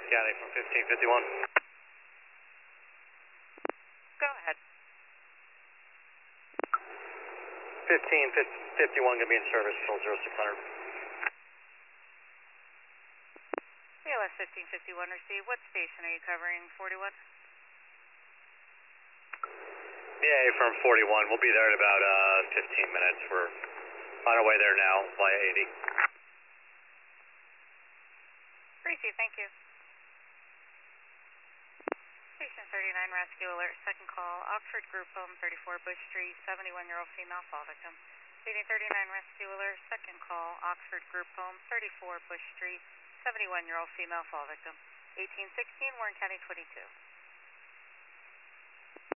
County from 1551. Go ahead. 1551 going to be in service till 0600. ALS 1551 received. What station are you covering? 41? Yeah, from 41. We'll be there in about 15 minutes. We're on our way there now via 80. Received, thank you. Station 39, rescue alert, second call, Oxford Group Home, 34 Bush Street, 71-year-old female fall victim. Leading 39, rescue alert, second call, Oxford Group Home, 34 Bush Street, 71-year-old female fall victim. 1816, Warren County 22.